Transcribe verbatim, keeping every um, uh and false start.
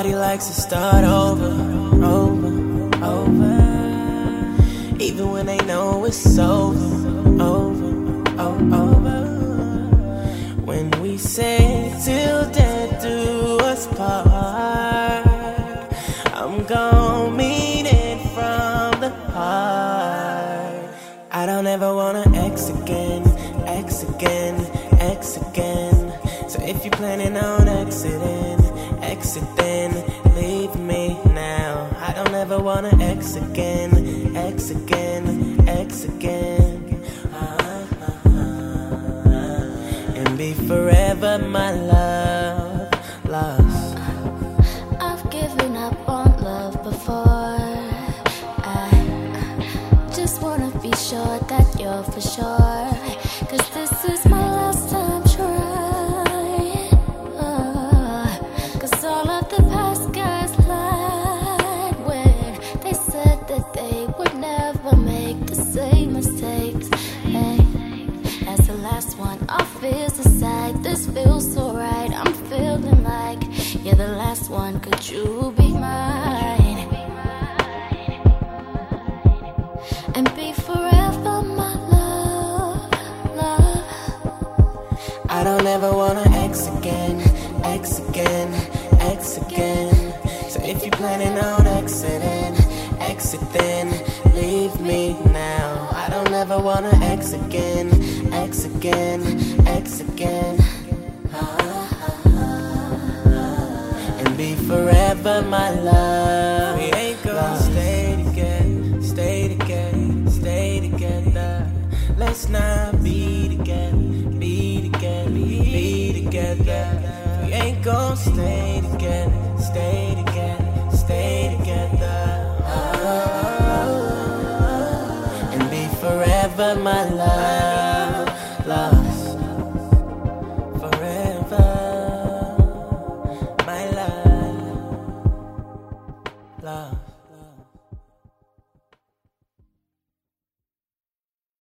Nobody likes to start over, over, over. Even when they know it's over, over, over, over. When we say till death do us part, I'm gon' mean it from the heart. I don't ever wanna X again, X again, X again. So if you're planning on exiting, exit then, leave me now. I don't ever wanna X again, X again, X again. And be forever my love, lost. I've given up on love before. I just wanna be sure that you're for sure, 'cause this is my last time trying. uh, 'Cause all of the past guys lied when they said that they would never make the same mistakes. Hey, as the last one off is aside, this feels so right. I'm feeling like you're the last one. Could you be mine and be forever my love, love? I don't ever wanna X again, X again, X again. So if you're planning on exiting, exit then, leave me now. I don't ever wanna X again, X again, X again. And be forever my love. We ain't gonna stay together, stay together, stay together. Let's not